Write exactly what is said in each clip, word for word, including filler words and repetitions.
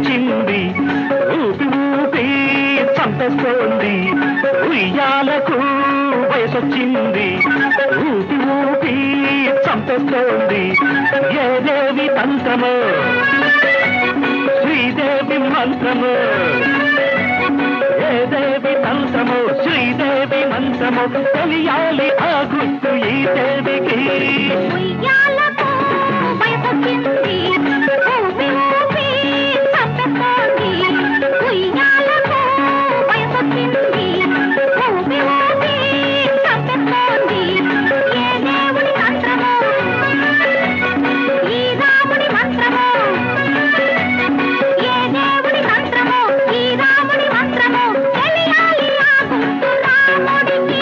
వయసొచ్చింది ఊపి ఊపి చంపేస్తోంది ఉయ్యాలకు వయసొచ్చింది ఊపి ఊపి చంపేస్తోంది ఏదేవి తంత్రము శ్రీదేవి మంత్రము ఏదేవి తంత్రము శ్రీదేవి మంత్రము తెలియాలి ఆ గుర్తు ఈ దేవికి ఉయ్యాలకు వయసొచ్చింది ఊపి ఊపి చంపేస్తోంది ఉయ్యాలకు వయసొచ్చింది ఊపి ఊపి చంపేస్తోంది ఏ దేవుడి మంత్రమో ఈ రాముడి మంత్రమో ఏ దేవుడి మంత్రమో ఈ రాముడి మంత్రమో తెలియాలి ఆ గుర్తు రాముడికి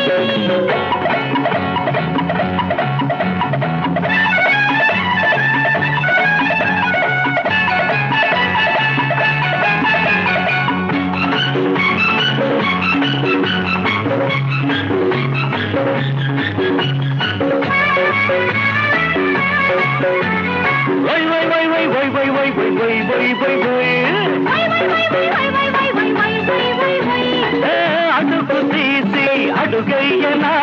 వై వై వై వై వై వై వై వై వై వై వై వై ఏ అడుగు తీసి అడుగయ్యనా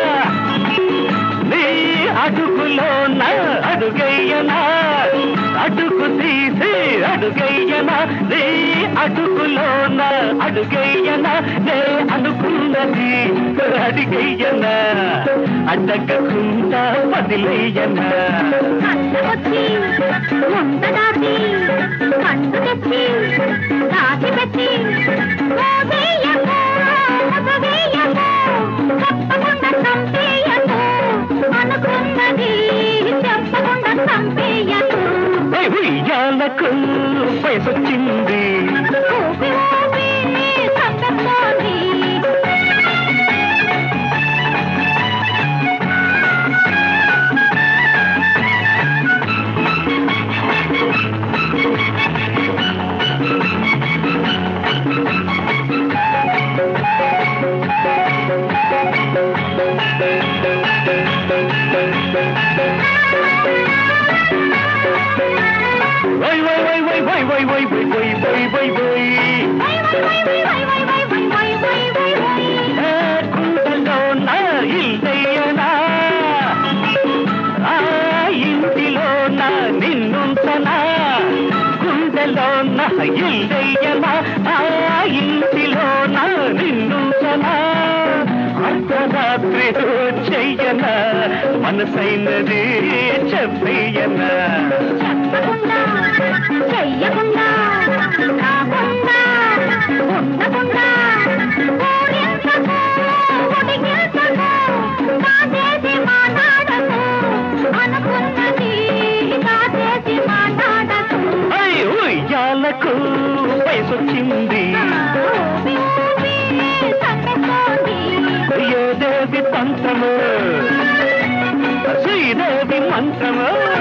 నీ అడుగులోన అడుగయ్యనా అడుగు తీసి అడుగయ్యనా నీ అడుగులోన అడుగయ్యనా నే అనుకున్నది అడిగయ్యనా అడ్డగకుండా వదిలేయనా వచ్చి ముంద దాటి కండు తెచ్చి దాచి పెట్టి వేయకు వేయకు చెప్పకుండా చంపేయకు అనుకున్నది చెప్పకుండా చంపేయకు ఉయ్యాలకు వయసొచ్చింది ఊపి ఊపి చంపేస్తోంది వై వై వై వై వై వై వై వై వై వై వై కుండలోన ఇల్లయ్యనా ఆ ఇంటిలోన నిన్నుంచనా కుండలోన ఇల్లయ్యనా ఆ ఇంటిలోన నిన్నుంచనా అర్ధరాత్రి చెయ్యనా మనసైనది చెప్పయ్యనా చెప్పకుండా చెయ్యకుండా కాకుండా ఉండకుండా ఊరించకు ఉడిగించకు కాచేసి మాట్లాడకు అనుకున్నది కాచేసి మాట్లాడకు ఉయ్యాలకు వయసొచ్చింది ఊపి ఊపి చంపేస్తోంది ఏదేవి తంత్రము శ్రీదేవి మంత్రము